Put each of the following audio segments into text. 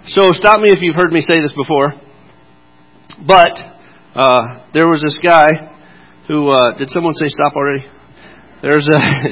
So stop me if you've heard me say this before. But there was this guy who did someone say stop already? There's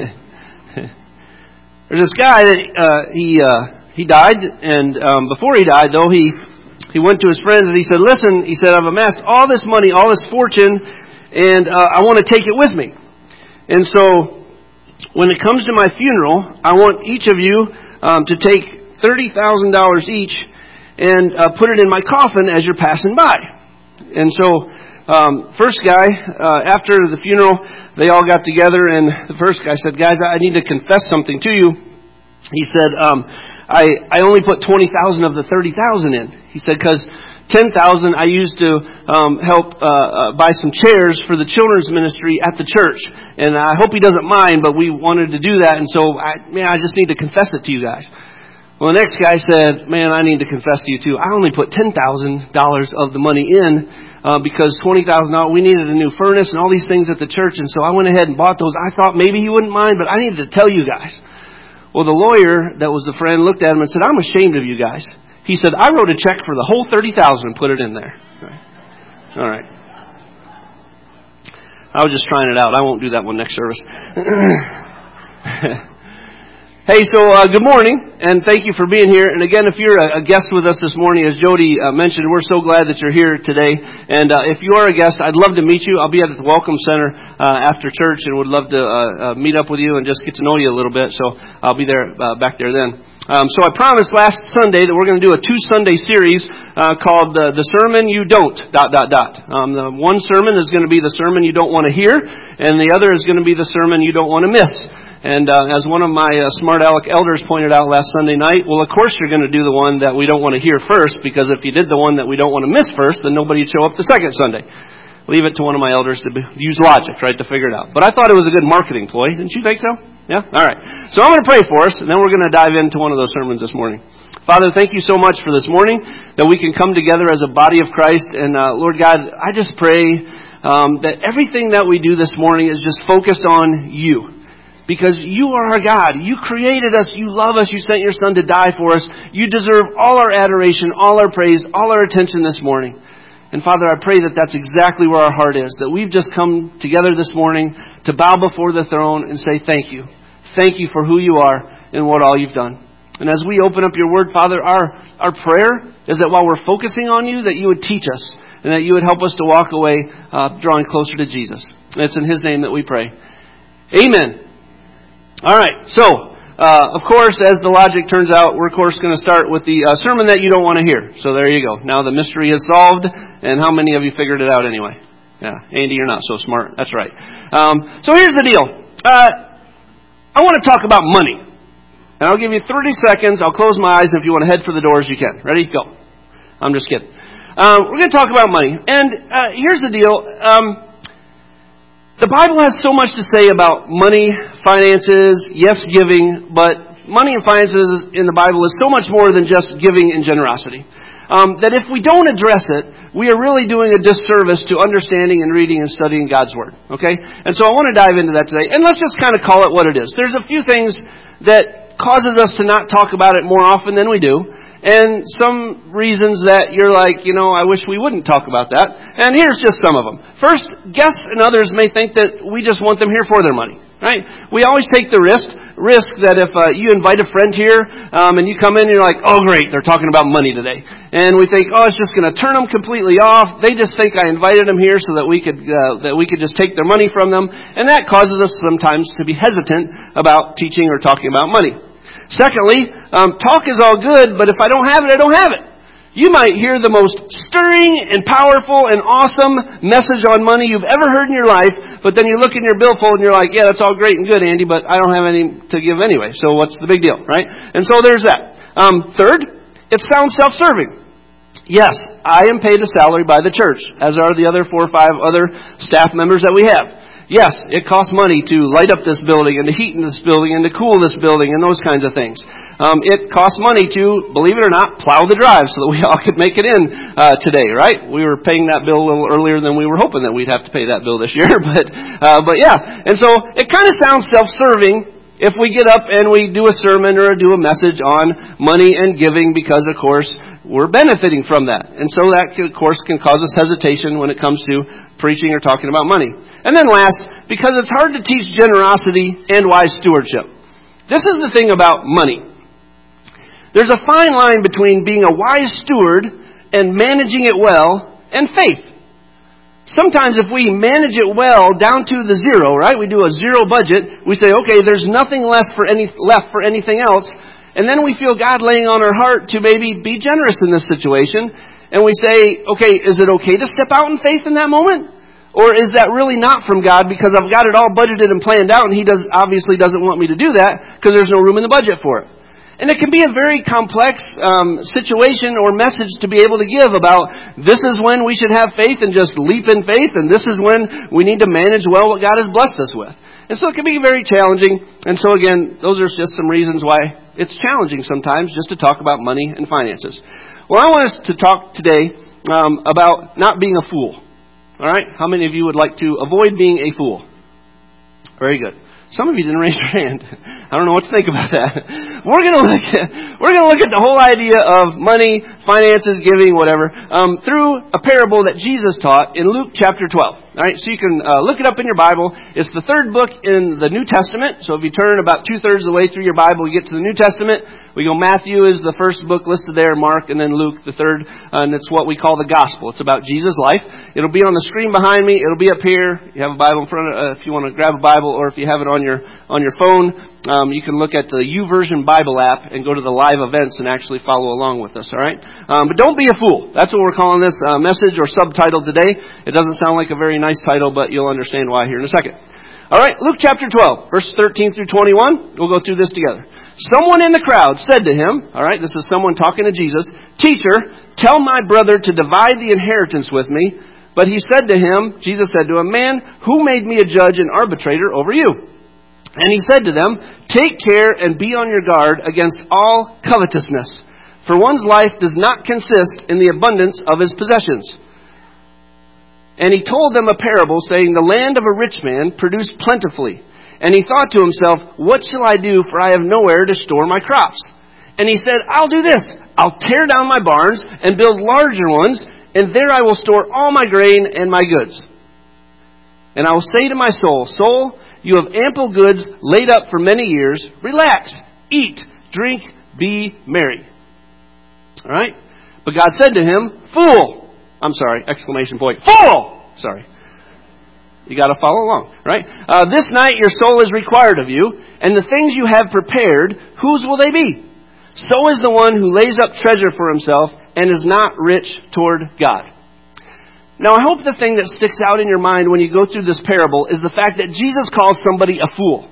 this guy that he died, and before he died though he went to his friends and he said, "Listen," he said, "I've amassed all this money, all this fortune, and I want to take it with me. And so when it comes to my funeral, I want each of you to take $30,000 each and put it in my coffin as you're passing by." And so first guy, after the funeral, they all got together, and the first guy said, "Guys, I need to confess something to you." He said, I only put 20,000 of the 30,000 in. He said, because 10,000 I used to help buy some chairs for the children's ministry at the church. And I hope he doesn't mind, but we wanted to do that. And so, I just need to confess it to you guys. Well, the next guy said, "Man, I need to confess to you too. I only put $10,000 of the money in because $20,000, we needed a new furnace and all these things at the church. And so I went ahead and bought those. I thought maybe he wouldn't mind, but I needed to tell you guys." Well, the lawyer that was the friend looked at him and said, "I'm ashamed of you guys." He said, "I wrote a check for the whole $30,000 and put it in there." All right. I was just trying it out. I won't do that one next service. Hey, so good morning, and thank you for being here. And again, if you're a guest with us this morning, as Jody mentioned, we're so glad that you're here today. And if you are a guest, I'd love to meet you. I'll be at the Welcome Center after church, and would love to meet up with you and just get to know you a little bit. So I'll be there back there then. So I promised last Sunday that we're going to do a 2-Sunday series called The Sermon You Don't, ... The one sermon is going to be the sermon you don't want to hear, and the other is going to be the sermon you don't want to miss. And as one of my smart aleck elders pointed out last Sunday night, well, of course you're going to do the one that we don't want to hear first, because if you did the one that we don't want to miss first, then nobody would show up the second Sunday. Leave it to one of my elders to use logic, right, to figure it out. But I thought it was a good marketing ploy. Didn't you think so? Yeah? All right. So I'm going to pray for us, and then we're going to dive into one of those sermons this morning. Father, thank you so much for this morning, that we can come together as a body of Christ. And Lord God, I just pray that everything that we do this morning is just focused on you. Because you are our God. You created us. You love us. You sent your Son to die for us. You deserve all our adoration, all our praise, all our attention this morning. And Father, I pray that that's exactly where our heart is. That we've just come together this morning to bow before the throne and say thank you. Thank you for who you are and what all you've done. And as we open up your word, Father, our prayer is that while we're focusing on you, that you would teach us. And that you would help us to walk away drawing closer to Jesus. And it's in His name that we pray. Amen. All right, so, of course, as the logic turns out, we're, of course, going to start with the sermon that you don't want to hear. So there you go. Now the mystery is solved, and how many of you figured it out anyway? Yeah, Andy, you're not so smart. That's right. So here's the deal. I want to talk about money. And I'll give you 30 seconds. I'll close my eyes, and if you want to head for the doors, you can. Ready? Go. I'm just kidding. We're going to talk about money. And here's the deal. The Bible has so much to say about money, finances, yes, giving, but money and finances in the Bible is so much more than just giving and generosity. That if we don't address it, we are really doing a disservice to understanding and reading and studying God's Word. Okay? And so I want to dive into that today. And let's just kind of call it what it is. There's a few things that causes us to not talk about it more often than we do. And some reasons that you're like, I wish we wouldn't talk about that. And here's just some of them. First, guests and others may think that we just want them here for their money, right? We always take the risk that if you invite a friend here and you come in and you're like, oh, great, they're talking about money today. And we think, oh, it's just going to turn them completely off. They just think I invited them here so that we could just take their money from them. And that causes us sometimes to be hesitant about teaching or talking about money. Secondly, talk is all good, but if I don't have it, I don't have it. You might hear the most stirring and powerful and awesome message on money you've ever heard in your life, but then you look in your billfold and you're like, yeah, that's all great and good, Andy, but I don't have any to give anyway, so what's the big deal, right? And so there's that. Third, it sounds self-serving. Yes, I am paid a salary by the church, as are the other 4 or 5 other staff members that we have. Yes, it costs money to light up this building and to heat in this building and to cool this building and those kinds of things. It costs money to, believe it or not, plow the drive so that we all could make it in today, right? We were paying that bill a little earlier than we were hoping that we'd have to pay that bill this year, but yeah. And so it kind of sounds self-serving if we get up and we do a sermon or do a message on money and giving, because, of course, we're benefiting from that. And so that, of course, can cause us hesitation when it comes to preaching or talking about money. And then last, because it's hard to teach generosity and wise stewardship. This is the thing about money. There's a fine line between being a wise steward and managing it well and faith. Sometimes if we manage it well down to the zero, right? We do a zero budget. We say, okay, there's nothing left for anything else. And then we feel God laying on our heart to maybe be generous in this situation. And we say, okay, is it okay to step out in faith in that moment? Or is that really not from God because I've got it all budgeted and planned out and He obviously doesn't want me to do that because there's no room in the budget for it? And it can be a very complex situation or message to be able to give about this is when we should have faith and just leap in faith, and this is when we need to manage well what God has blessed us with. And so it can be very challenging. And so again, those are just some reasons why it's challenging sometimes just to talk about money and finances. Well, I want us to talk today about not being a fool. All right? How many of you would like to avoid being a fool? Very good. Some of you didn't raise your hand. I don't know what to think about that. We're going to look at the whole idea of money, finances, giving, whatever, through a parable that Jesus taught in Luke chapter 12. All right, so you can look it up in your Bible. It's the third book in the New Testament. So if you turn about 2/3 of the way through your Bible, you get to the New Testament. We go Matthew is the first book listed there, Mark, and then Luke the third, and it's what we call the Gospel. It's about Jesus' life. It'll be on the screen behind me. It'll be up here. You have a Bible in front of if you want to grab a Bible, or if you have it on your phone, you can look at the YouVersion Bible app and go to the live events and actually follow along with us. All right, but don't be a fool. That's what we're calling this message or subtitle today. It doesn't sound like a very nice title, but you'll understand why here in a second. All right, Luke chapter 12, verses 13 through 21. We'll go through this together. Someone in the crowd said to him, all right, this is someone talking to Jesus, "Teacher, tell my brother to divide the inheritance with me." But he said to him, Jesus said to him, "Man, who made me a judge and arbitrator over you?" And he said to them, "Take care and be on your guard against all covetousness, for one's life does not consist in the abundance of his possessions." And he told them a parable, saying, "The land of a rich man produced plentifully. And he thought to himself, 'What shall I do, for I have nowhere to store my crops?' And he said, 'I'll do this. I'll tear down my barns and build larger ones, and there I will store all my grain and my goods. And I will say to my soul, Soul, you have ample goods laid up for many years. Relax, eat, drink, be merry.'" All right? But God said to him, "Fool!" Exclamation point. "Fool!" Sorry. You got to follow along, right? "This night your soul is required of you, and the things you have prepared, whose will they be? So is the one who lays up treasure for himself and is not rich toward God." Now, I hope the thing that sticks out in your mind when you go through this parable is the fact that Jesus calls somebody a fool.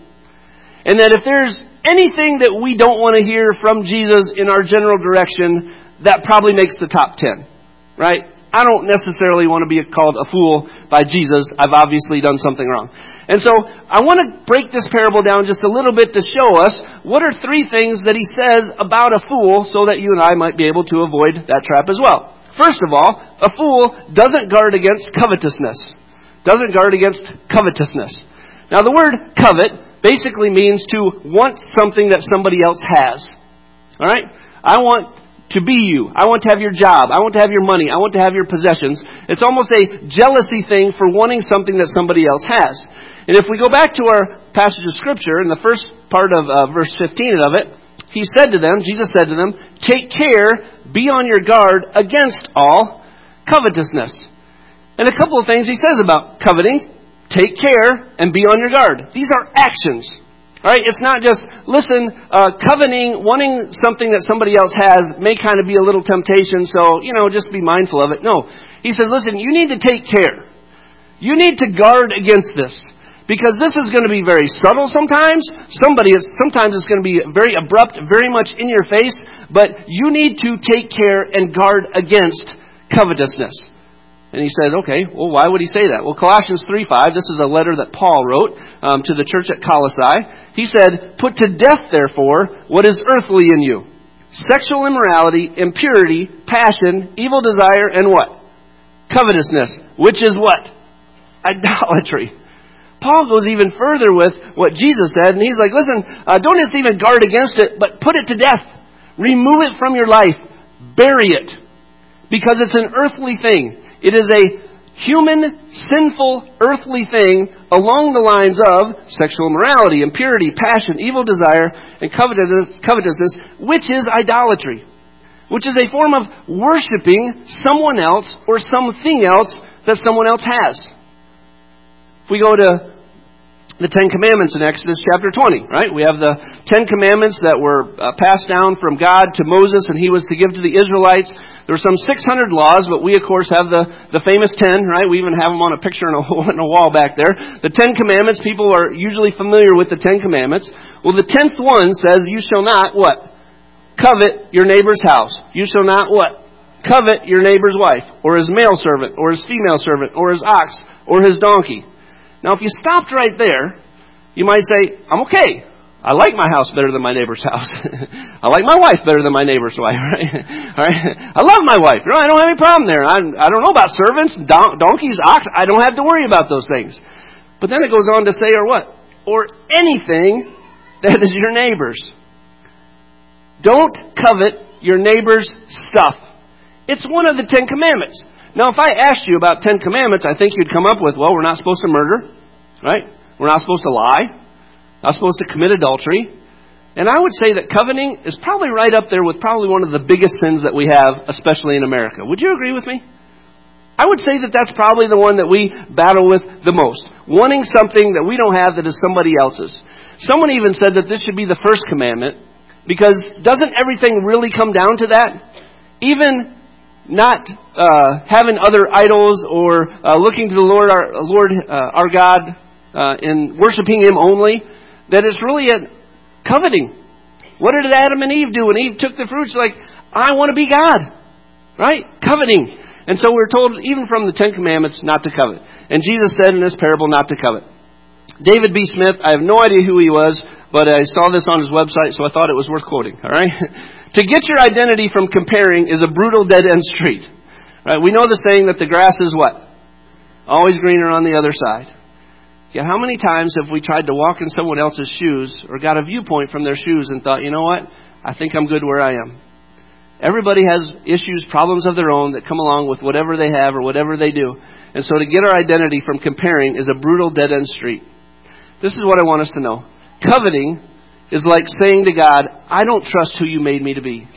And that if there's anything that we don't want to hear from Jesus in our general direction, that probably makes the top 10, right? I don't necessarily want to be called a fool by Jesus. I've obviously done something wrong. And so I want to break this parable down just a little bit to show us what are 3 things that he says about a fool so that you and I might be able to avoid that trap as well. First of all, a fool doesn't guard against covetousness. Doesn't guard against covetousness. Now the word covet basically means to want something that somebody else has. All right? I want to be you. I want to have your job. I want to have your money. I want to have your possessions. It's almost a jealousy thing for wanting something that somebody else has. And if we go back to our passage of Scripture, in the first part of verse 15 of it, Jesus said to them, "Take care, be on your guard against all covetousness." And a couple of things he says about coveting: take care and be on your guard. These are actions. All right, it's not just, listen, coveting, wanting something that somebody else has may kind of be a little temptation, so, just be mindful of it. No. He says, listen, you need to take care. You need to guard against this. Because this is going to be very subtle sometimes. Sometimes it's going to be very abrupt, very much in your face. But you need to take care and guard against covetousness. And he said, okay, well, why would he say that? Well, Colossians 3:5, this is a letter that Paul wrote to the church at Colossae. He said, "Put to death, therefore, what is earthly in you. Sexual immorality, impurity, passion, evil desire, and what? Covetousness." Which is what? Idolatry. Paul goes even further with what Jesus said, and he's like, listen, don't just even guard against it, but put it to death. Remove it from your life. Bury it. Because it's an earthly thing. It is a human, sinful, earthly thing along the lines of sexual immorality, impurity, passion, evil desire, and covetousness, which is idolatry. Which is a form of worshiping someone else or something else that someone else has. If we go to the Ten Commandments in Exodus chapter 20, right? We have the Ten Commandments that were passed down from God to Moses, and he was to give to the Israelites. There were some 600 laws, but we, of course, have the famous 10, right? We even have them on a picture on a wall back there. The Ten Commandments, people are usually familiar with the Ten Commandments. Well, the 10th one says, you shall not, what? Covet your neighbor's house. You shall not, what? Covet your neighbor's wife, or his male servant, or his female servant, or his ox, or his donkey. Now, if you stopped right there, you might say, I'm okay. I like my house better than my neighbor's house. I like my wife better than my neighbor's wife, right? All right? I love my wife. I don't have any problem there. I don't know about servants, donkeys, ox. I don't have to worry about those things. But then it goes on to say, or what? Or anything that is your neighbor's. Don't covet your neighbor's stuff. It's one of the Ten Commandments. Now, if I asked you about 10 commandments, I think you'd come up with, well, we're not supposed to murder, right? We're not supposed to lie. Not supposed to commit adultery. And I would say that coveting is probably right up there with probably one of the biggest sins that we have, especially in America. Would you agree with me? I would say that that's probably the one that we battle with the most. Wanting something that we don't have that is somebody else's. Someone even said that this should be the first commandment, because doesn't everything really come down to that? Even not having other idols or looking to the Lord our God and worshiping Him only, that it's really a coveting. What did Adam and Eve do when Eve took the fruits? Like, I want to be God, right? Coveting. And so we're told, even from the Ten Commandments, not to covet. And Jesus said in this parable not to covet. David B. Smith, I have no idea who he was, but I saw this on his website, so I thought it was worth quoting. All right? To get your identity from comparing is a brutal dead-end street. Right? We know the saying that the grass is what? Always greener on the other side. Yet how many times have we tried to walk in someone else's shoes or got a viewpoint from their shoes and thought, you know what? I think I'm good where I am. Everybody has issues, problems of their own that come along with whatever they have or whatever they do. And so to get our identity from comparing is a brutal dead-end street. This is what I want us to know. Coveting is like saying to God, I don't trust who you made me to be.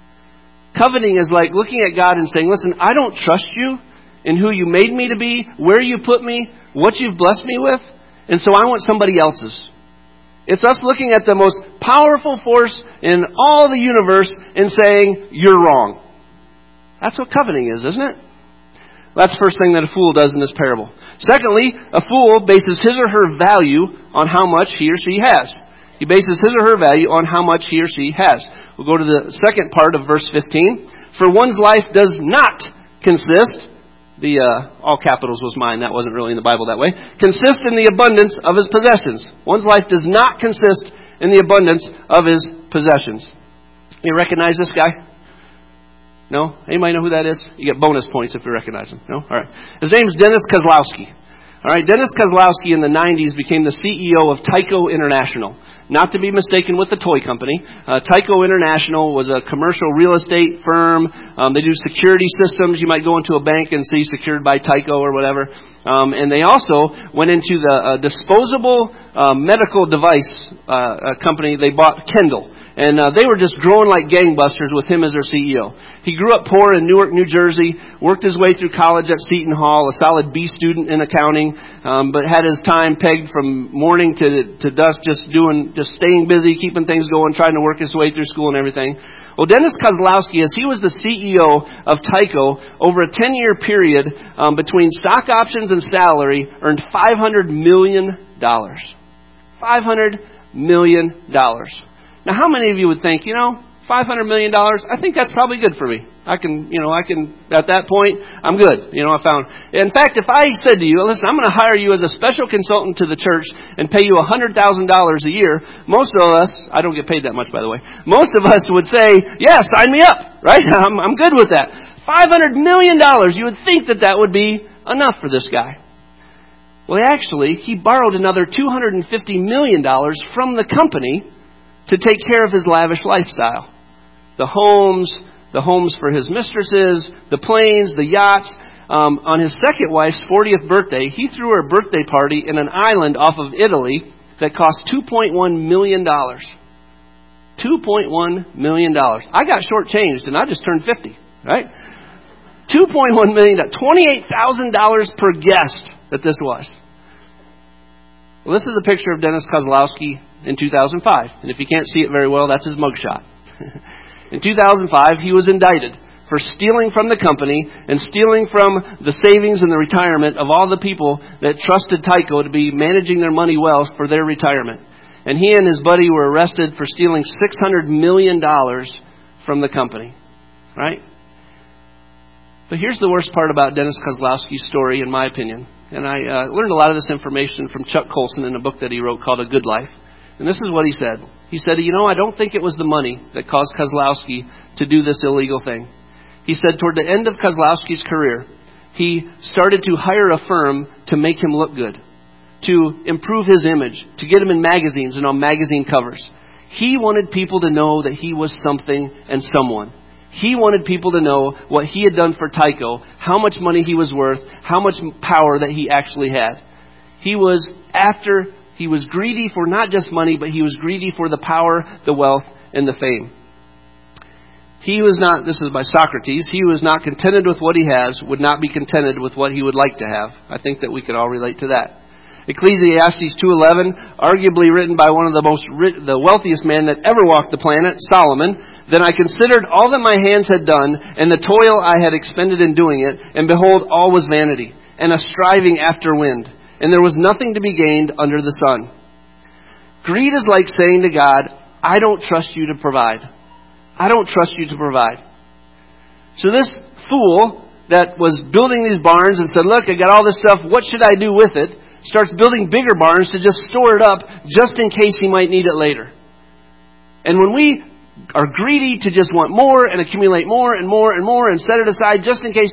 Coveting is like looking at God and saying, listen, I don't trust you in who you made me to be, where you put me, what you've blessed me with, and so I want somebody else's. It's us looking at the most powerful force in all the universe and saying, you're wrong. That's what coveting is, isn't it? That's the first thing that a fool does in this parable. Secondly, a fool bases his or her value on how much he or she has. He bases his or her value on how much he or she has. We'll go to the second part of verse 15. For one's life does not consist, all capitals was mine, that wasn't really in the Bible that way, consist in the abundance of his possessions. One's life does not consist in the abundance of his possessions. You recognize this guy? No? Anybody know who that is? You get bonus points if you recognize him. No? All right. His name's Dennis Kozlowski. All right. Dennis Kozlowski in the 90s became the CEO of Tyco International. Not to be mistaken with the toy company. Tyco International was a commercial real estate firm. They do security systems. You might go into a bank and see secured by Tyco or whatever. And they also went into the disposable medical device company. They bought Kendall. And they were just growing like gangbusters with him as their CEO. He grew up poor in Newark, New Jersey, worked his way through college at Seton Hall, a solid B student in accounting, but had his time pegged from morning to dusk, just staying busy, keeping things going, trying to work his way through school and everything. Well, Dennis Kozlowski, as he was the CEO of Tyco, over a 10-year period between stock options and salary, earned $500 million. $500 million. Now, how many of you would think, $500 million, I think that's probably good for me. I can, at that point, I'm good. I found. In fact, if I said to you, listen, I'm going to hire you as a special consultant to the church and pay you $100,000 a year, most of us, I don't get paid that much, by the way, most of us would say, yeah, sign me up, right? I'm good with that. $500 million, you would think that would be enough for this guy. Well, actually, he borrowed another $250 million from the company to take care of his lavish lifestyle. The homes for his mistresses, the planes, the yachts. On his second wife's 40th birthday, he threw her a birthday party in an island off of Italy that cost $2.1 million. $2.1 million. I got shortchanged and I just turned 50, right? $2.1 million, $28,000 per guest that this was. Well, this is a picture of Dennis Kozlowski in 2005. And if you can't see it very well, that's his mugshot. In 2005, he was indicted for stealing from the company and stealing from the savings and the retirement of all the people that trusted Tyco to be managing their money well for their retirement. And he and his buddy were arrested for stealing $600 million from the company. Right? But here's the worst part about Dennis Kozlowski's story, in my opinion. And I learned a lot of this information from Chuck Colson in a book that he wrote called A Good Life. And this is what he said. He said, I don't think it was the money that caused Kozlowski to do this illegal thing. He said toward the end of Kozlowski's career, he started to hire a firm to make him look good, to improve his image, to get him in magazines and on magazine covers. He wanted people to know that he was something and someone. He wanted people to know what he had done for Tyco, how much money he was worth, how much power that he actually had. He was greedy for not just money, but he was greedy for the power, the wealth, and the fame. He was not, this is by Socrates, he was not contented with what he has, would not be contented with what he would like to have. I think that we could all relate to that. Ecclesiastes 2:11, arguably written by one of the wealthiest men that ever walked the planet, Solomon. Then I considered all that my hands had done, and the toil I had expended in doing it, and behold, all was vanity, and a striving after wind, and there was nothing to be gained under the sun. Greed is like saying to God, I don't trust you to provide. I don't trust you to provide. So this fool that was building these barns and said, look, I got all this stuff, what should I do with it? Starts building bigger barns to just store it up just in case he might need it later. And when we are greedy to just want more and accumulate more and more and more and set it aside just in case,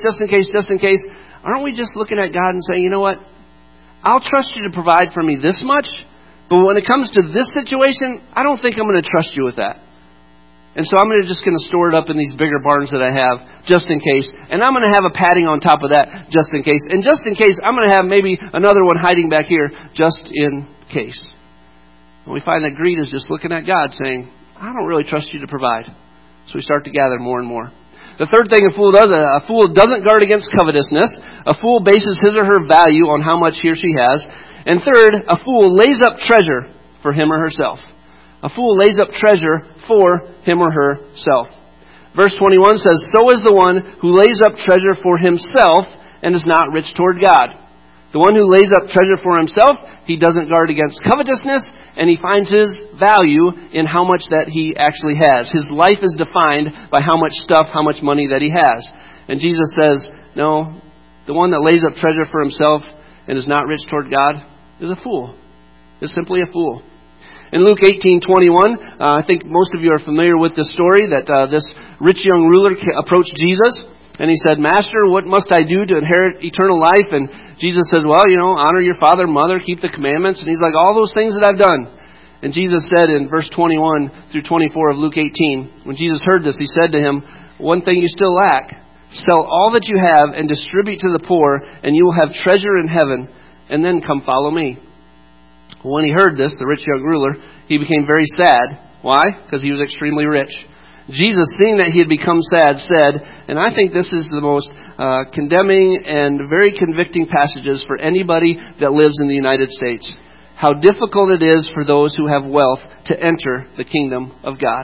aren't we just looking at God and saying, you know what? I'll trust you to provide for me this much, but when it comes to this situation, I don't think I'm going to trust you with that. And so I'm just going to store it up in these bigger barns that I have just in case. And I'm going to have a padding on top of that just in case. And just in case, I'm going to have maybe another one hiding back here just in case. And we find that greed is just looking at God saying, I don't really trust you to provide. So we start to gather more and more. The third thing a fool does, a fool doesn't guard against covetousness. A fool bases his or her value on how much he or she has. And third, a fool lays up treasure for him or herself. A fool lays up treasure for him or herself. Verse 21 says, so is the one who lays up treasure for himself and is not rich toward God. The one who lays up treasure for himself, he doesn't guard against covetousness, and he finds his value in how much that he actually has. His life is defined by how much stuff, how much money that he has. And Jesus says, no, the one that lays up treasure for himself and is not rich toward God is a fool. Is simply a fool. In Luke 18:21, I think most of you are familiar with this story that this rich young ruler approached Jesus and he said, Master, what must I do to inherit eternal life? And Jesus said, well, honor your father and mother, keep the commandments. And he's like, all those things that I've done. And Jesus said in verse 21 through 24 of Luke 18, when Jesus heard this, he said to him, one thing you still lack. Sell all that you have and distribute to the poor, and you will have treasure in heaven, and then come follow me. When he heard this, the rich young ruler, he became very sad. Why? Because he was extremely rich. Jesus, seeing that he had become sad, said, and I think this is the most condemning and very convicting passages for anybody that lives in the United States. How difficult it is for those who have wealth to enter the kingdom of God.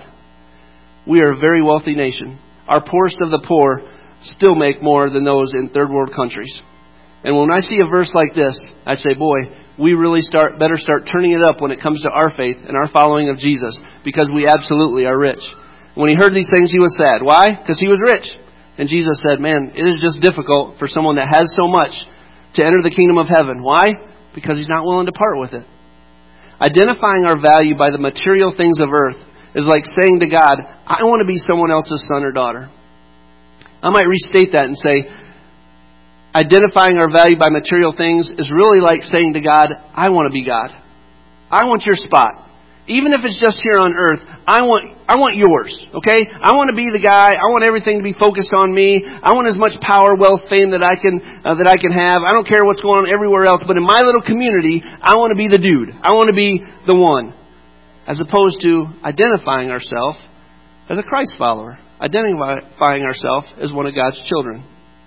We are a very wealthy nation. Our poorest of the poor still make more than those in third world countries. And when I see a verse like this, I say, boy, we really better start turning it up when it comes to our faith and our following of Jesus, because we absolutely are rich. When he heard these things, he was sad. Why? Because he was rich. And Jesus said, man, it is just difficult for someone that has so much to enter the kingdom of heaven. Why? Because he's not willing to part with it. Identifying our value by the material things of earth is like saying to God, I want to be someone else's son or daughter. I might restate that and say, identifying our value by material things is really like saying to God, I want to be God. I want your spot. Even if it's just here on earth, I want yours, okay? I want to be the guy. I want everything to be focused on me. I want as much power, wealth, fame that I can have. I don't care what's going on everywhere else, but in my little community, I want to be the dude. I want to be the one. As opposed to identifying ourselves as a Christ follower, identifying ourselves as one of God's children.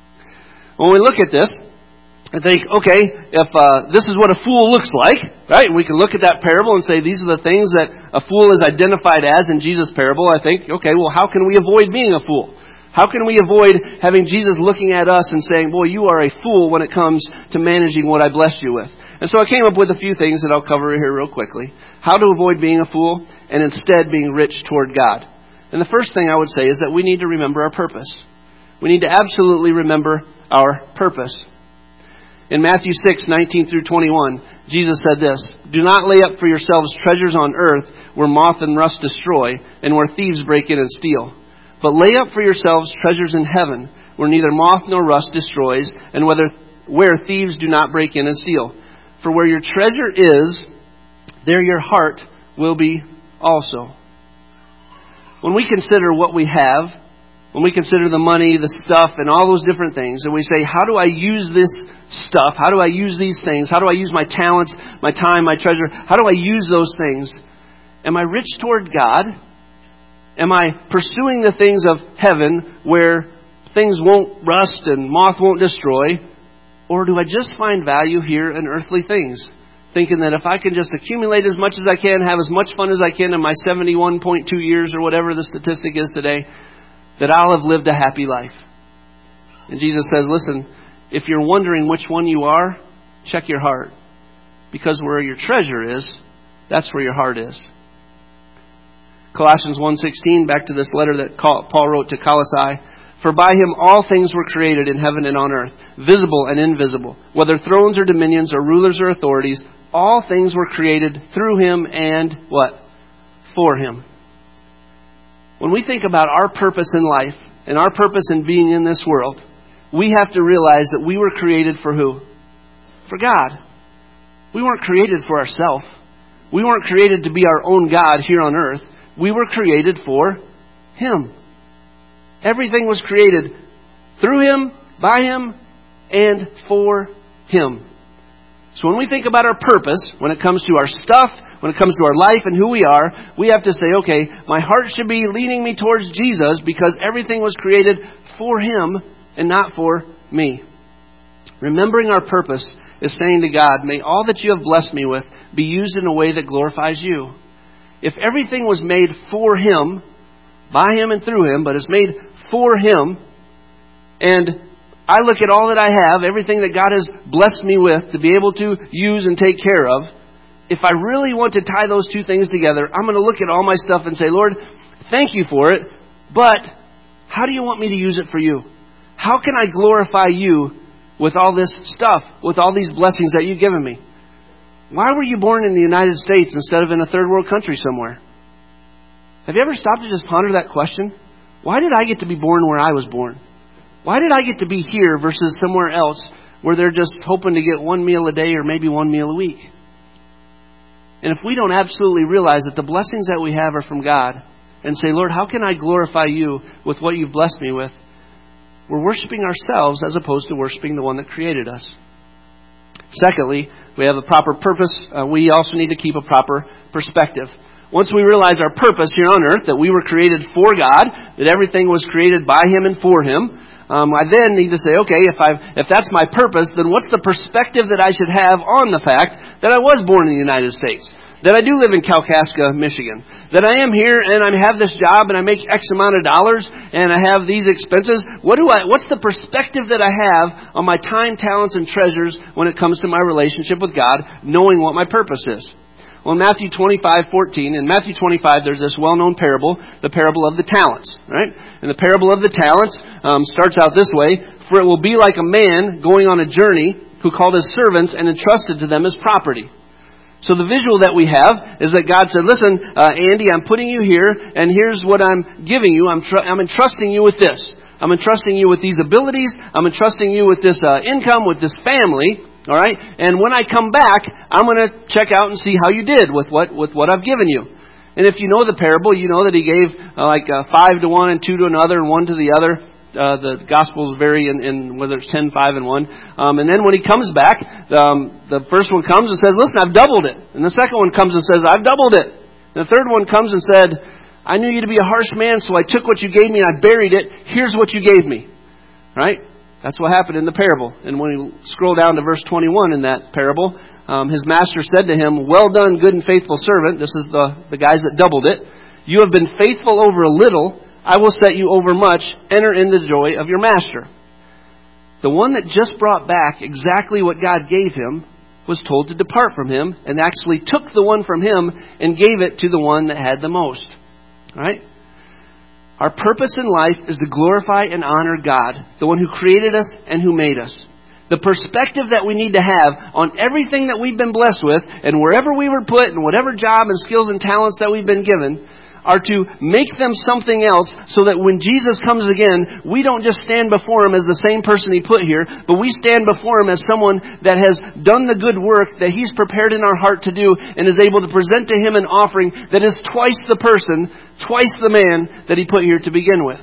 When we look at this, I think, okay, if this is what a fool looks like, right? We can look at that parable and say these are the things that a fool is identified as in Jesus' parable. I think, okay, well, how can we avoid being a fool? How can we avoid having Jesus looking at us and saying, boy, you are a fool when it comes to managing what I blessed you with? And so I came up with a few things that I'll cover here real quickly. How to avoid being a fool and instead being rich toward God. And the first thing I would say is that we need to remember our purpose. We need to absolutely remember our purpose. In Matthew 6:19 through 21, Jesus said this, Do not lay up for yourselves treasures on earth where moth and rust destroy and where thieves break in and steal. But lay up for yourselves treasures in heaven where neither moth nor rust destroys and where thieves do not break in and steal. For where your treasure is, there your heart will be also. When we consider what we have, when we consider the money, the stuff, and all those different things, and we say, how do I use this stuff? How do I use these things? How do I use my talents, my time, my treasure? How do I use those things? Am I rich toward God? Am I pursuing the things of heaven where things won't rust and moth won't destroy? Or do I just find value here in earthly things? Thinking that if I can just accumulate as much as I can, have as much fun as I can in my 71.2 years or whatever the statistic is today, that I'll have lived a happy life. And Jesus says, listen, if you're wondering which one you are, check your heart. Because where your treasure is, that's where your heart is. Colossians 1:16, back to this letter that Paul wrote to Colossae. For by him all things were created in heaven and on earth, visible and invisible, whether thrones or dominions or rulers or authorities, all things were created through him and what? For him. When we think about our purpose in life and our purpose in being in this world, we have to realize that we were created for who? For God. We weren't created for ourselves. We weren't created to be our own God here on earth. We were created for Him. Everything was created through Him, by Him, and for Him. So when we think about our purpose, when it comes to our stuff, when it comes to our life and who we are, we have to say, okay, my heart should be leading me towards Jesus because everything was created for Him and not for me. Remembering our purpose is saying to God, may all that you have blessed me with be used in a way that glorifies you. If everything was made for Him, by Him and through Him, but is made for Him, and I look at all that I have, everything that God has blessed me with to be able to use and take care of, if I really want to tie those two things together, I'm going to look at all my stuff and say, Lord, thank you for it, but how do you want me to use it for you? How can I glorify you with all this stuff, with all these blessings that you've given me? Why were you born in the United States instead of in a third world country somewhere? Have you ever stopped to just ponder that question? Why did I get to be born where I was born? Why did I get to be here versus somewhere else where they're just hoping to get one meal a day or maybe one meal a week? And if we don't absolutely realize that the blessings that we have are from God and say, Lord, how can I glorify you with what you've blessed me with? We're worshiping ourselves as opposed to worshiping the one that created us. Secondly, we have a proper purpose. We also need to keep a proper perspective. Once we realize our purpose here on earth, that we were created for God, that everything was created by Him and for Him, I then need to say, okay, if that's my purpose, then what's the perspective that I should have on the fact that I was born in the United States? That I do live in Kalkaska, Michigan. That I am here and I have this job and I make X amount of dollars and I have these expenses. What's the perspective that I have on my time, talents, and treasures when it comes to my relationship with God, knowing what my purpose is? Well, in Matthew 25:14, in Matthew 25, there's this well-known parable, the parable of the talents, right? And the parable of the talents starts out this way, for it will be like a man going on a journey who called his servants and entrusted to them his property. So the visual that we have is that God said, listen, Andy, I'm putting you here, and here's what I'm giving you. I'm entrusting you with this. I'm entrusting you with these abilities. I'm entrusting you with this income, with this family. All right? And when I come back, I'm going to check out and see how you did with what I've given you. And if you know the parable, you know that he gave 5 to one and 2 to another and 1 to the other. The Gospels vary in whether it's 10, 5, and 1. And then when he comes back, the first one comes and says, listen, I've doubled it. And the second one comes and says, I've doubled it. And the third one comes and said, I knew you to be a harsh man, so I took what you gave me and I buried it. Here's what you gave me. Right? That's what happened in the parable. And when you scroll down to verse 21 in that parable, his master said to him, well done, good and faithful servant. This is the guys that doubled it. You have been faithful over a little. I will set you over much. Enter into the joy of your master. The one that just brought back exactly what God gave him was told to depart from him and actually took the one from him and gave it to the one that had the most. Right? Our purpose in life is to glorify and honor God, the one who created us and who made us. The perspective that we need to have on everything that we've been blessed with and wherever we were put and whatever job and skills and talents that we've been given are to make them something else so that when Jesus comes again, we don't just stand before Him as the same person He put here, but we stand before Him as someone that has done the good work that He's prepared in our heart to do and is able to present to Him an offering that is twice the person, twice the man that He put here to begin with.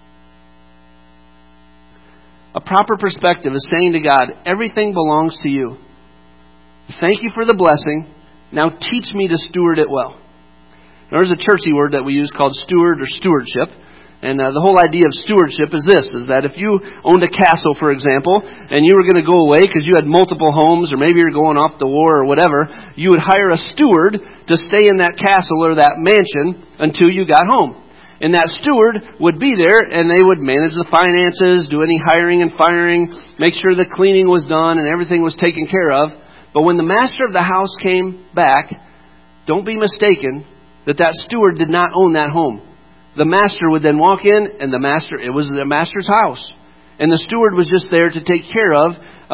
A proper perspective is saying to God, everything belongs to You. Thank You for the blessing. Now teach me to steward it well. There's a churchy word that we use called steward or stewardship. And the whole idea of stewardship is this, is that if you owned a castle, for example, and you were going to go away because you had multiple homes, or maybe you're going off to war or whatever, you would hire a steward to stay in that castle or that mansion until you got home. And that steward would be there, and they would manage the finances, do any hiring and firing, make sure the cleaning was done and everything was taken care of. But when the master of the house came back, don't be mistaken that steward did not own that home. The master would then walk in, and it was the master's house. And the steward was just there to take care of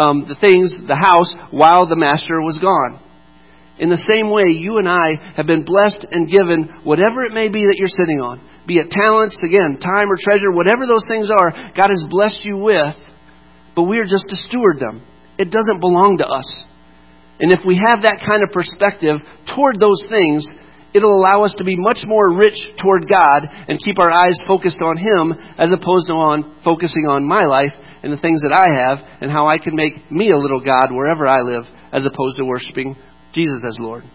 the house, while the master was gone. In the same way, you and I have been blessed and given whatever it may be that you're sitting on. Be it talents, again, time or treasure, whatever those things are, God has blessed you with, but we are just to steward them. It doesn't belong to us. And if we have that kind of perspective toward those things, it'll allow us to be much more rich toward God and keep our eyes focused on Him as opposed to focusing on my life and the things that I have and how I can make me a little God wherever I live as opposed to worshiping Jesus as Lord.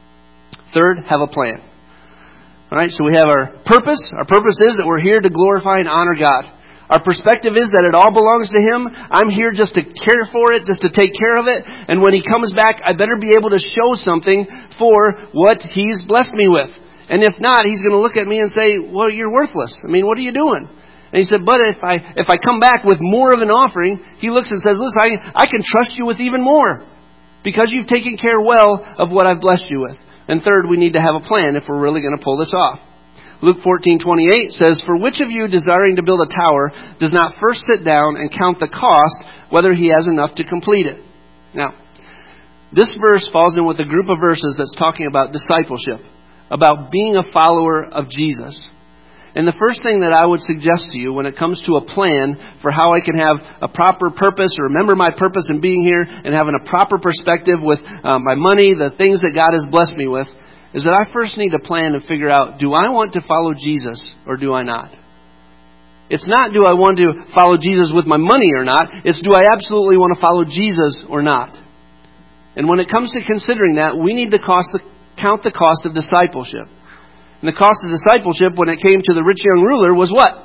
Third, have a plan. All right, so we have our purpose. Our purpose is that we're here to glorify and honor God. Our perspective is that it all belongs to Him. I'm here just to care for it, just to take care of it. And when He comes back, I better be able to show something for what He's blessed me with. And if not, He's going to look at me and say, well, you're worthless. I mean, what are you doing? And He said, but if I come back with more of an offering, He looks and says, listen, I can trust you with even more because you've taken care well of what I've blessed you with. And third, we need to have a plan if we're really going to pull this off. Luke 14:28 says, for which of you desiring to build a tower does not first sit down and count the cost, whether he has enough to complete it? Now, this verse falls in with a group of verses that's talking about discipleship, about being a follower of Jesus. And the first thing that I would suggest to you when it comes to a plan for how I can have a proper purpose or remember my purpose in being here and having a proper perspective with my money, the things that God has blessed me with, is that I first need to plan and figure out, do I want to follow Jesus or do I not? It's not, do I want to follow Jesus with my money or not? It's, do I absolutely want to follow Jesus or not? And when it comes to considering that, we need to count the cost of discipleship. And the cost of discipleship when it came to the rich young ruler was what?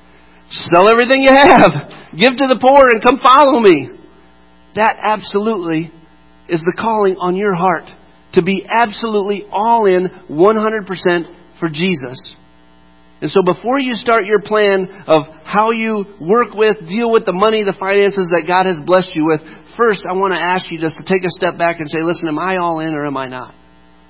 Sell everything you have. Give to the poor and come follow me. That absolutely is the calling on your heart. To be absolutely all in 100% for Jesus. And so before you start your plan of how you work with, deal with the money, the finances that God has blessed you with, first I want to ask you just to take a step back and say, listen, am I all in or am I not?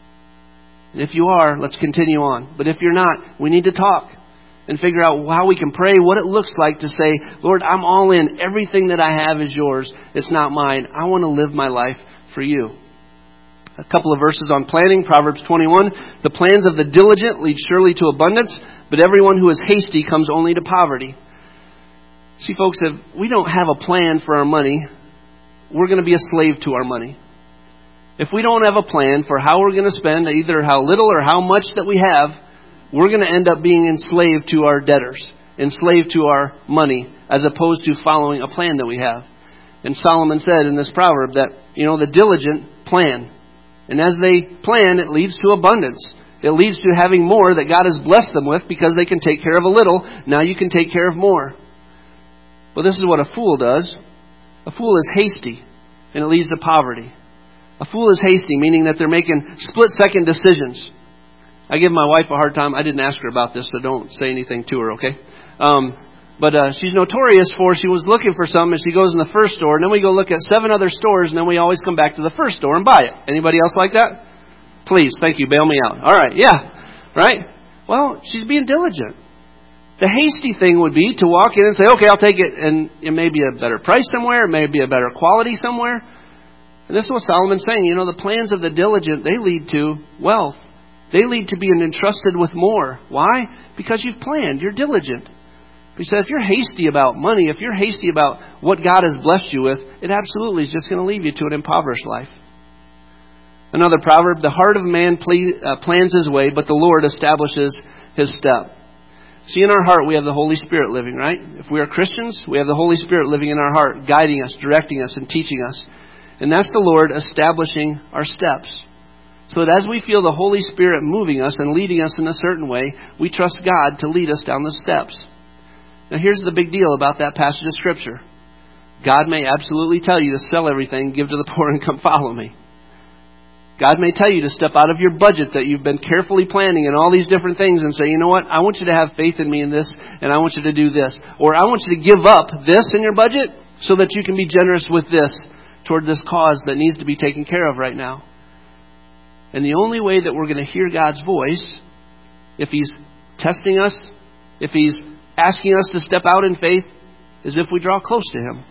And if you are, let's continue on. But if you're not, we need to talk and figure out how we can pray, what it looks like to say, Lord, I'm all in. Everything that I have is yours. It's not mine. I want to live my life for you. A couple of verses on planning. Proverbs 21. The plans of the diligent lead surely to abundance, but everyone who is hasty comes only to poverty. See, folks, if we don't have a plan for our money, we're going to be a slave to our money. If we don't have a plan for how we're going to spend, either how little or how much that we have, we're going to end up being enslaved to our debtors, enslaved to our money, as opposed to following a plan that we have. And Solomon said in this proverb that, the diligent plan. And as they plan, it leads to abundance. It leads to having more that God has blessed them with because they can take care of a little. Now you can take care of more. Well, this is what a fool does. A fool is hasty, and it leads to poverty. A fool is hasty, meaning that they're making split-second decisions. I give my wife a hard time. I didn't ask her about this, so don't say anything to her, okay? But she's notorious for, she was looking for something, and she goes in the first store, and then we go look at 7 other stores, and then we always come back to the first store and buy it. Anybody else like that? Please, thank you, bail me out. All right, yeah, right? Well, she's being diligent. The hasty thing would be to walk in and say, okay, I'll take it, and it may be a better price somewhere, it may be a better quality somewhere. And this is what Solomon's saying. The plans of the diligent, they lead to wealth. They lead to being entrusted with more. Why? Because you've planned. You're diligent. He said, if you're hasty about money, if you're hasty about what God has blessed you with, it absolutely is just going to leave you to an impoverished life. Another proverb, the heart of man plans his way, but the Lord establishes his step. See, in our heart, we have the Holy Spirit living, right? If we are Christians, we have the Holy Spirit living in our heart, guiding us, directing us, and teaching us. And that's the Lord establishing our steps. So that as we feel the Holy Spirit moving us and leading us in a certain way, we trust God to lead us down the steps. Now here's the big deal about that passage of Scripture. God may absolutely tell you to sell everything, give to the poor, and come follow me. God may tell you to step out of your budget that you've been carefully planning and all these different things and say, you know what, I want you to have faith in me in this, and I want you to do this. Or I want you to give up this in your budget so that you can be generous with this toward this cause that needs to be taken care of right now. And the only way that we're going to hear God's voice, if He's testing us, if He's asking us to step out in faith, is if we draw close to Him.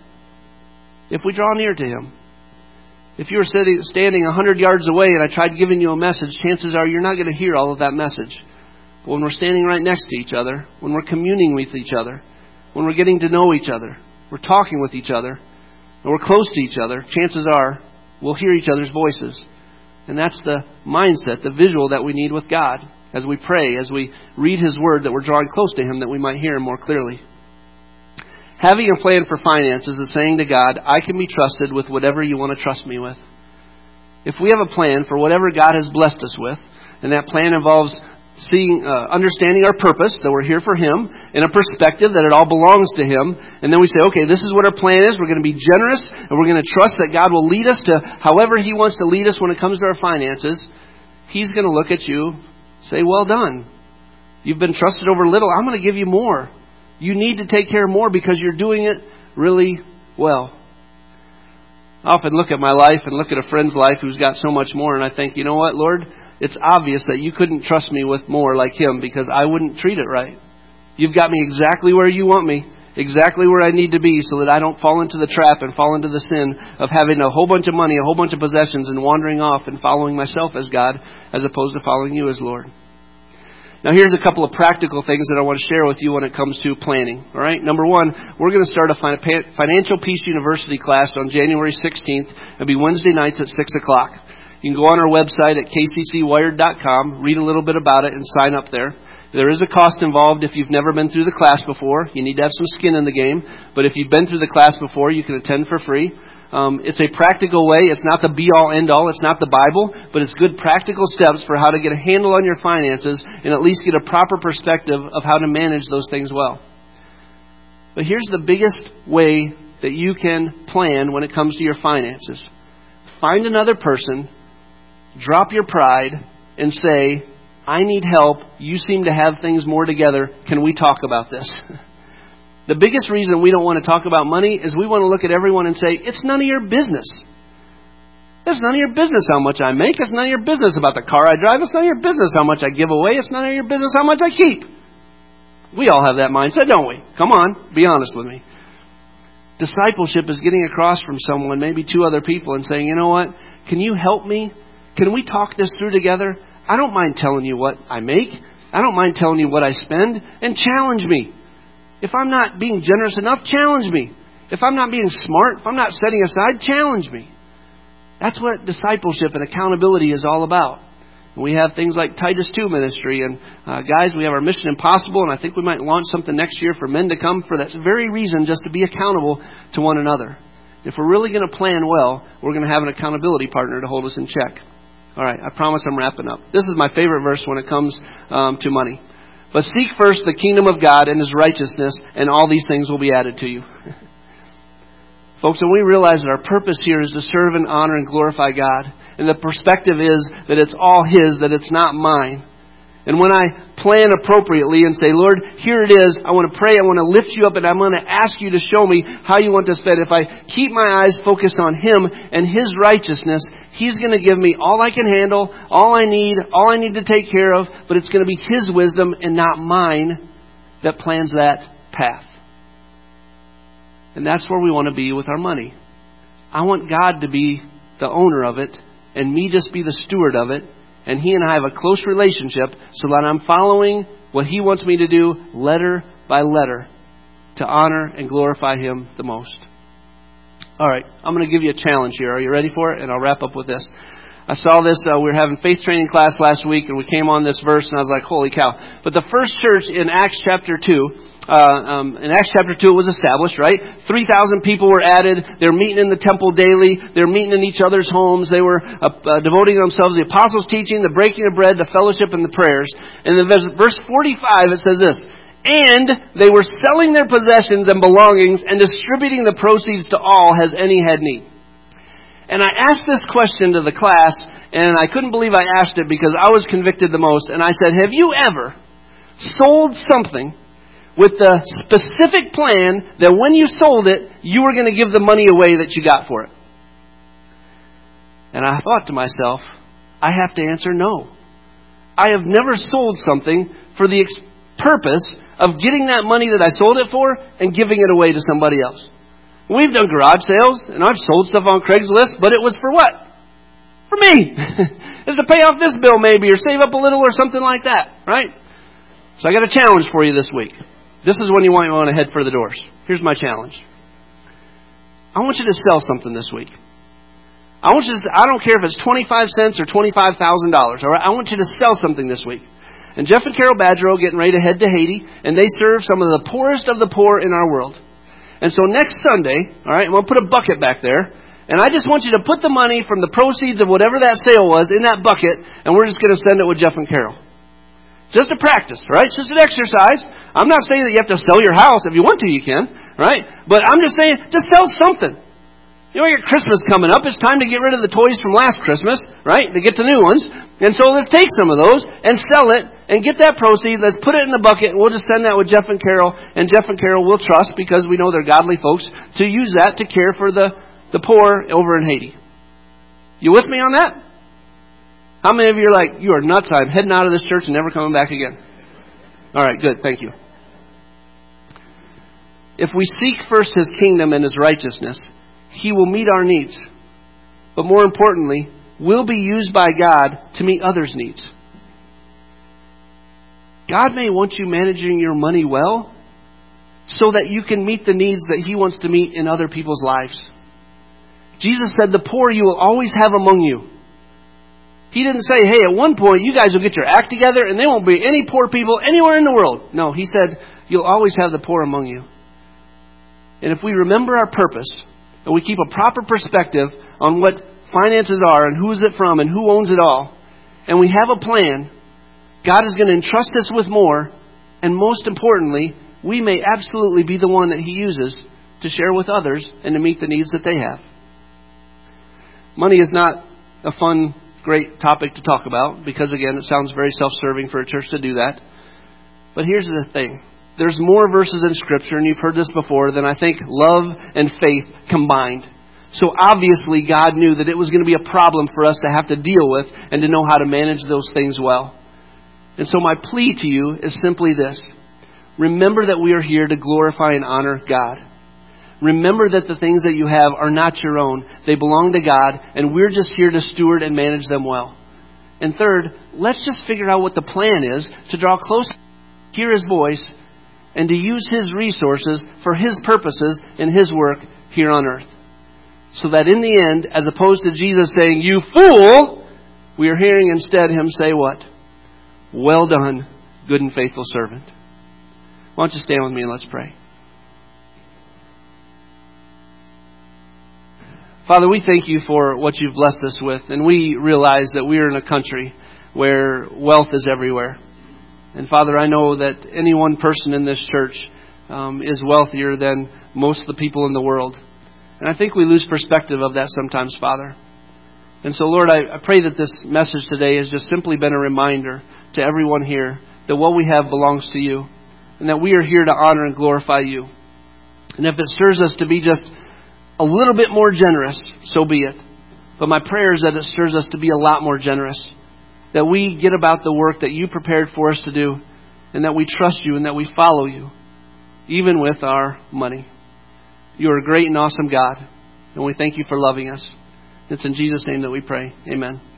If we draw near to Him. If you were standing 100 yards away and I tried giving you a message, chances are you're not going to hear all of that message. But when we're standing right next to each other, when we're communing with each other, when we're getting to know each other, we're talking with each other, and we're close to each other, chances are we'll hear each other's voices. And that's the mindset, the visual that we need with God as we pray, as we read His Word, that we're drawing close to Him, that we might hear Him more clearly. Having a plan for finances is saying to God, I can be trusted with whatever you want to trust me with. If we have a plan for whatever God has blessed us with, and that plan involves understanding our purpose, that we're here for Him, and a perspective that it all belongs to Him, and then we say, okay, this is what our plan is, we're going to be generous, and we're going to trust that God will lead us to however He wants to lead us when it comes to our finances, He's going to look at you, say, well done. You've been trusted over little, I'm going to give you more. You need to take care of more because you're doing it really well. I often look at my life and look at a friend's life who's got so much more, and I think, you know what, Lord? It's obvious that you couldn't trust me with more like him because I wouldn't treat it right. You've got me exactly where you want me, exactly where I need to be so that I don't fall into the trap and fall into the sin of having a whole bunch of money, a whole bunch of possessions, and wandering off and following myself as God as opposed to following you as Lord. Now here's a couple of practical things that I want to share with you when it comes to planning. All right. Number one, we're going to start a Financial Peace University class on January 16th. It'll be Wednesday nights at 6 o'clock. You can go on our website at kccwired.com, read a little bit about it, and sign up there. There is a cost involved if you've never been through the class before. You need to have some skin in the game. But if you've been through the class before, you can attend for free. It's a practical way. It's not the be-all, end-all. It's not the Bible. But it's good practical steps for how to get a handle on your finances and at least get a proper perspective of how to manage those things well. But here's the biggest way that you can plan when it comes to your finances. Find another person, drop your pride, and say, I need help. You seem to have things more together. Can we talk about this? The biggest reason we don't want to talk about money is we want to look at everyone and say, it's none of your business. It's none of your business how much I make. It's none of your business about the car I drive. It's none of your business how much I give away. It's none of your business how much I keep. We all have that mindset, don't we? Come on, be honest with me. Discipleship is getting across from someone, maybe two other people, and saying, you know what? Can you help me? Can we talk this through together? I don't mind telling you what I make. I don't mind telling you what I spend. And challenge me. If I'm not being generous enough, challenge me. If I'm not being smart, if I'm not setting aside, challenge me. That's what discipleship and accountability is all about. We have things like Titus 2 ministry. And guys, we have our Mission Impossible. And I think we might launch something next year for men to come for that very reason, just to be accountable to one another. If we're really going to plan well, we're going to have an accountability partner to hold us in check. All right, I promise I'm wrapping up. This is my favorite verse when it comes to money. But seek first the kingdom of God and His righteousness, and all these things will be added to you. Folks, when we realize that our purpose here is to serve and honor and glorify God, and the perspective is that it's all His, that it's not mine. And when I plan appropriately and say, Lord, here it is, I want to pray, I want to lift you up, and I'm going to ask you to show me how you want to spend. If I keep my eyes focused on Him and His righteousness, He's going to give me all I can handle, all I need to take care of, but it's going to be His wisdom and not mine that plans that path. And that's where we want to be with our money. I want God to be the owner of it, and me just be the steward of it, and He and I have a close relationship so that I'm following what He wants me to do letter by letter to honor and glorify Him the most. All right, I'm going to give you a challenge here. Are you ready for it? And I'll wrap up with this. I saw this, we were having faith training class last week, and we came on this verse, and I was like, holy cow. But the first church in Acts chapter 2, it was established, right? 3,000 people were added. They're meeting in the temple daily. They're meeting in each other's homes. They were devoting themselves to the apostles' teaching, the breaking of bread, the fellowship, and the prayers. And in verse 45, it says this, and they were selling their possessions and belongings and distributing the proceeds to all as any had need. And I asked this question to the class, and I couldn't believe I asked it because I was convicted the most. And I said, have you ever sold something with the specific plan that when you sold it, you were going to give the money away that you got for it? And I thought to myself, I have to answer no. I have never sold something for the purpose of getting that money that I sold it for and giving it away to somebody else. We've done garage sales, and I've sold stuff on Craigslist, but it was for what? For me. It's to pay off this bill maybe, or save up a little or something like that, right? So I got a challenge for you this week. This is when you want to head for the doors. Here's my challenge. I want you to sell something this week. I don't care if it's 25 cents or $25,000, all right? I want you to sell something this week. And Jeff and Carol Badgerow getting ready to head to Haiti, and they serve some of the poorest of the poor in our world. And so next Sunday, all right, I'm going to put a bucket back there, and I just want you to put the money from the proceeds of whatever that sale was in that bucket, and we're just going to send it with Jeff and Carol. Just to practice, right? It's just an exercise. I'm not saying that you have to sell your house. If you want to, you can, right? But I'm just saying, just sell something. You know, your Christmas coming up. It's time to get rid of the toys from last Christmas, right? To get the new ones. And so let's take some of those and sell it and get that proceed. Let's put it in the bucket, and we'll just send that with Jeff and Carol. And Jeff and Carol will trust, because we know they're godly folks, to use that to care for the poor over in Haiti. You with me on that? How many of you are like, you are nuts, I'm heading out of this church and never coming back again? All right, good. Thank you. If we seek first His kingdom and His righteousness, He will meet our needs. But more importantly, we'll be used by God to meet others' needs. God may want you managing your money well so that you can meet the needs that He wants to meet in other people's lives. Jesus said, the poor you will always have among you. He didn't say, hey, at one point you guys will get your act together and there won't be any poor people anywhere in the world. No, He said, you'll always have the poor among you. And if we remember our purpose, and we keep a proper perspective on what finances are and who's it from and who owns it all, and we have a plan, God is going to entrust us with more, and most importantly, we may absolutely be the one that He uses to share with others and to meet the needs that they have. Money is not a fun, great topic to talk about, because again, it sounds very self-serving for a church to do that. But here's the thing. There's more verses in Scripture, and you've heard this before, than I think love and faith combined. So obviously God knew that it was going to be a problem for us to have to deal with and to know how to manage those things well. And so my plea to you is simply this. Remember that we are here to glorify and honor God. Remember that the things that you have are not your own. They belong to God, and we're just here to steward and manage them well. And third, let's just figure out what the plan is to draw close, hear His voice, and to use His resources for His purposes in His work here on earth. So that in the end, as opposed to Jesus saying, "You fool," we are hearing instead Him say what? "Well done, good and faithful servant." Why don't you stand with me and let's pray. Father, we thank You for what You've blessed us with, and we realize that we are in a country where wealth is everywhere. And Father, I know that any one person in this church is wealthier than most of the people in the world. And I think we lose perspective of that sometimes, Father. And so, Lord, I pray that this message today has just simply been a reminder to everyone here that what we have belongs to You, and that we are here to honor and glorify You. And if it stirs us to be just a little bit more generous, so be it. But my prayer is that it stirs us to be a lot more generous. That we get about the work that You prepared for us to do, and that we trust You and that we follow You, even with our money. You are a great and awesome God, and we thank You for loving us. It's in Jesus' name that we pray. Amen.